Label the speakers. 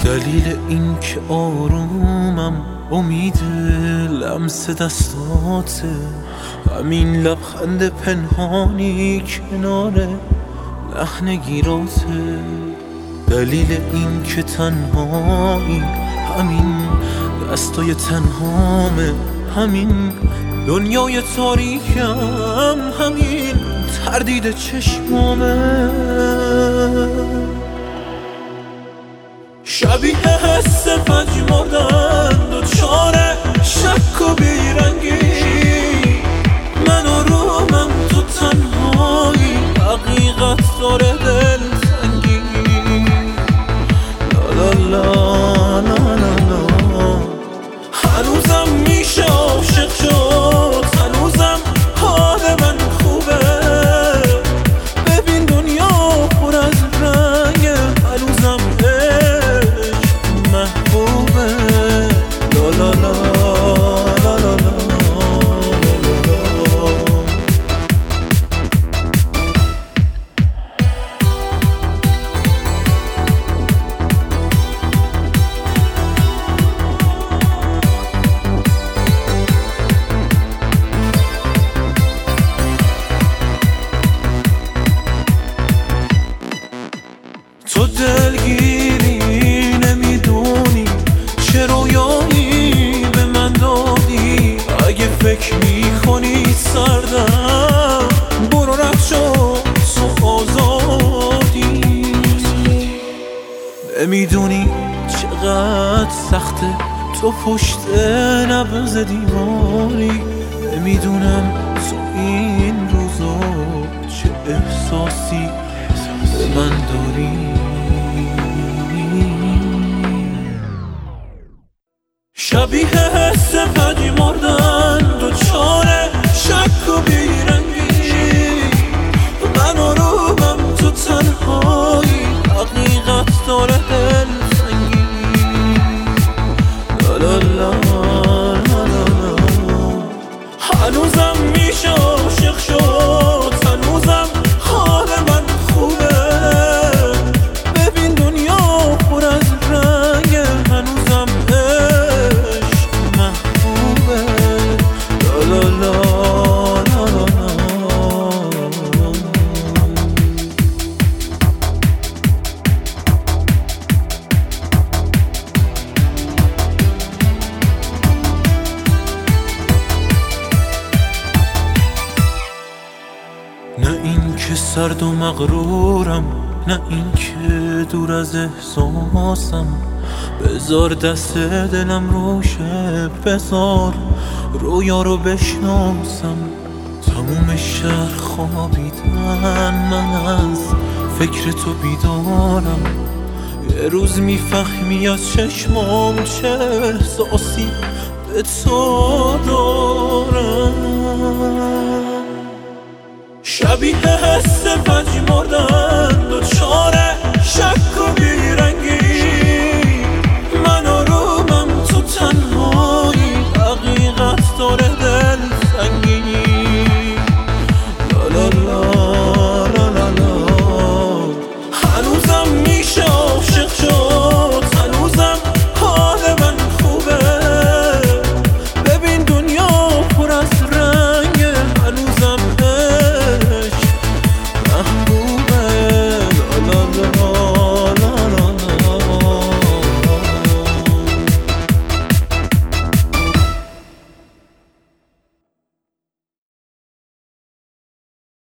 Speaker 1: دلیل این که آرومم امید لمس دستاته، همین لبخند پنهانی کنار لحن گیراته. دلیل این که تنهایی همین دستای تنهامه، همین دنیای تاریکم، همین تردید چشمامه. شبیه حس پژمردن دوچار شک و بیرنگی، من آرومم تو تنهایی، حقیقت داره دل تنگی. لا لا لا لا لا لا. هنوزم میشه عاشق شد، هنوزم حال من خوبه. ببین دنیا پر از رنگه، هنوزم محبوبه. لا لا لا لا لا لا. تو دلگیری نمیدونی چه رویایی به من دادی. اگه فکر میکنی سردم برو رد شو، تو آزادی. نمیدونی چقدر سخته تو پشت نبض دیواری. نمیدونم تو این روزا چه احساسی به من داری. شبیه حس پژمردن دوچار شک و بیرنگی، من آرومم تو تنهایی، حقیقت داره دل سنگی. لا لا لا لا لا. هنوزم میشه عاشق شد، هنوزم حال من خوبه. ببین دنیا پر از رنگه، هنوزم نه این که سرد و مغرورم، نه این که دور از احساسم. بذار دست دلم روشه، بذار رویا رو بشناسم. تموم شهر خوابیدن، من از فکر تو بیدارم. یه روز میفهمی از چشمام چه احساسی به تو دارم. شبیه حس پژمردن